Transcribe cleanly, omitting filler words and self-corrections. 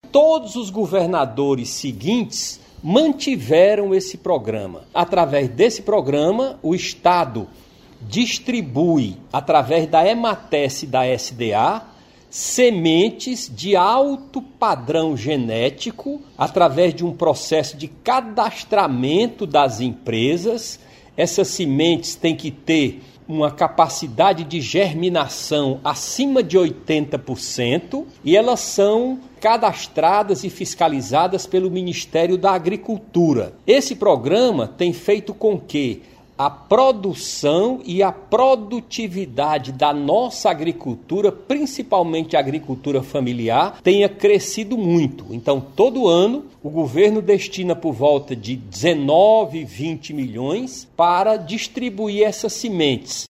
Todos os governadores seguintes mantiveram esse programa. Através desse programa, o Estado distribui, através da EMATES e da SDA, sementes de alto padrão genético, através de um processo de cadastramento das empresas. Essas sementes têm que ter uma capacidade de germinação acima de 80% e elas são cadastradas e fiscalizadas pelo Ministério da Agricultura. Esse programa tem feito com que a produção e a produtividade da nossa agricultura, principalmente a agricultura familiar, tenha crescido muito. Então, todo ano, o governo destina por volta de 19, 20 milhões para distribuir essas sementes.